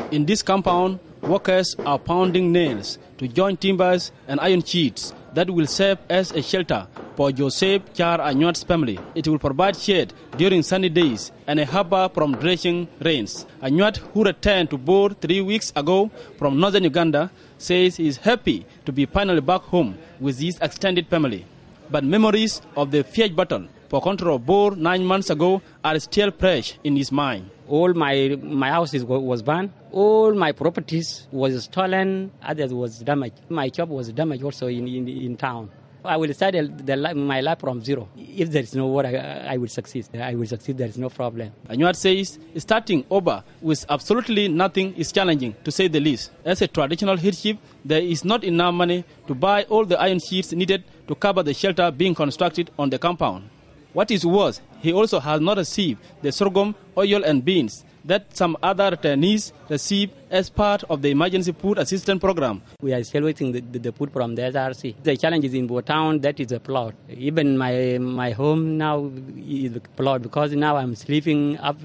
In this compound, workers are pounding nails to join timbers and iron sheets that will serve as a shelter for Joseph Char Anyuat's family. It will provide shade during sunny days and a harbor from drenching rains. Anyuat, who returned to Bor 3 weeks ago from northern Uganda, says he is happy to be finally back home with his extended family. But memories of the fierce battle for control of Bor 9 months ago are still fresh in his mind. All my houses was burned. All my properties was stolen. Others was damaged. My job was damaged also in town. I will start my life from zero. If there is no war, I will succeed. I will succeed. There is no problem. Anyuat says starting over with absolutely nothing is challenging, to say the least. As a traditional headship, there is not enough money to buy all the iron sheets needed to cover the shelter being constructed on the compound. What is worse, he also has not received the sorghum, oil and beans that some other returnees receive as part of the emergency food assistance program. We are still waiting the food from the SRC. The challenge is in Bor town, that is a plot. Even my home now is a plot because now I'm sleeping up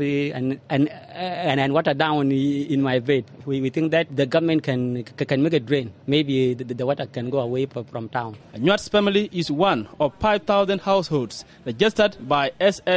and water down in my bed. We think that the government can make a drain. Maybe the water can go away from town. Anyuat's family is one of 5,000 households registered by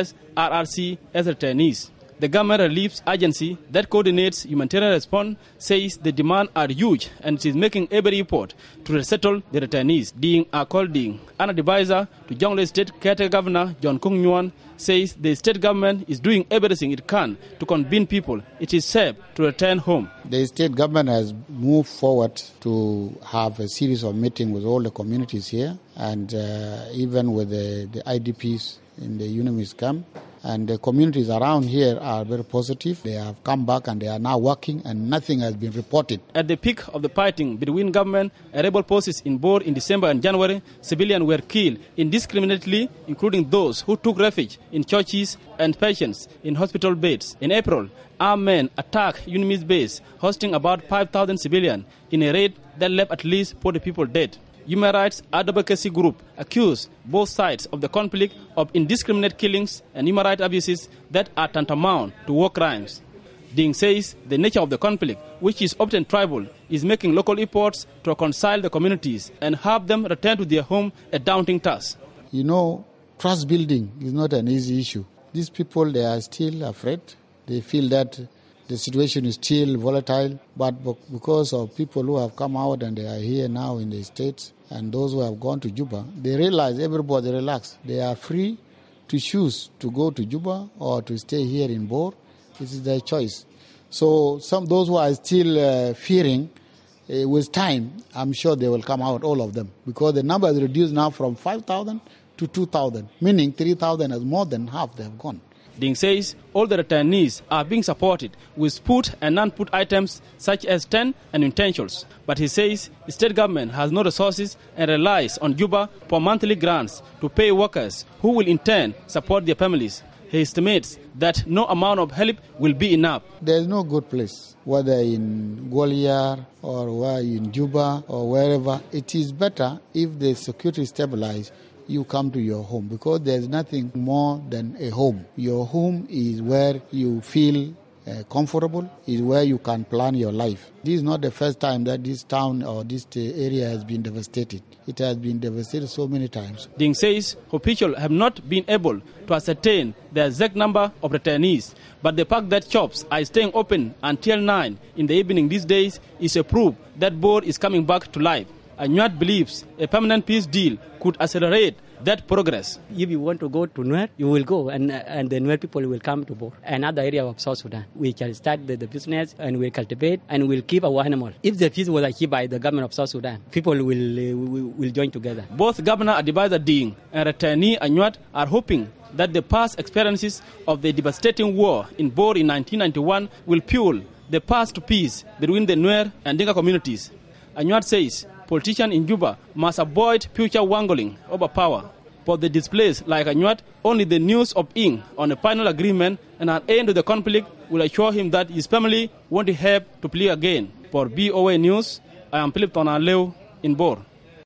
SSRRC as returnees. The government relief agency that coordinates humanitarian response says the demands are huge and it is making every effort to resettle the returnees. Ding Akolding, an advisor to Jonglei State Caretaker Governor John Kung Nguyen, says the state government is doing everything it can to convince people it is safe to return home. The state government has moved forward to have a series of meetings with all the communities here and even with the IDPs in the UNAMIS camp. And the communities around here are very positive. They have come back and they are now working and nothing has been reported. At the peak of the fighting between government and rebel forces in Bor in December and January, civilians were killed indiscriminately, including those who took refuge in churches and patients in hospital beds. In April, armed men attacked UNAMIS base, hosting about 5,000 civilians in a raid that left at least 40 people dead. Human rights advocacy group accuse both sides of the conflict of indiscriminate killings and human rights abuses that are tantamount to war crimes. Ding says the nature of the conflict, which is often tribal, is making local efforts to reconcile the communities and have them return to their home a daunting task. You know, trust building is not an easy issue. These people, they are still afraid. They feel that the situation is still volatile, but because of people who have come out and they are here now in the States and those who have gone to Juba, they realize everybody relax. They are free to choose to go to Juba or to stay here in Bor. This is their choice. So those who are still fearing, with time, I'm sure they will come out, all of them, because the number is reduced now from 5,000 to 2,000, meaning 3,000 is more than half they have gone. Ding says all the returnees are being supported with food and non-food items such as tent and utensils. But he says the state government has no resources and relies on Juba for monthly grants to pay workers who will in turn support their families. He estimates that no amount of help will be enough. There is no good place, whether in Gwalior or in Juba or wherever. It is better if the security is stabilized. You come to your home because there's nothing more than a home. Your home is where you feel comfortable, is where you can plan your life. This is not the first time that this town or this area has been devastated. It has been devastated so many times. Ding says officials have not been able to ascertain the exact number of returnees, but the fact that shops are staying open until 9 in the evening these days is a proof that Bor is coming back to life. Anyuat believes a permanent peace deal could accelerate that progress. If you want to go to Nuer, you will go, and the Nuer people will come to Bor, another area of South Sudan. We can start the business and we'll cultivate and we'll keep our animal. If the peace was achieved by the government of South Sudan, people will join together. Both Governor Advisor Ding and returnee Anyuat are hoping that the past experiences of the devastating war in Bor in 1991 will fuel the path to peace between the Nuer and Dinka communities. Anyuat says politicians in Juba must avoid future wrangling over power. For the displaced like Anyuat, only the news of ink on a final agreement and an end to the conflict will assure him that his family won't have to plea again. For BOA News, I am Philip Tonaleu in Bor.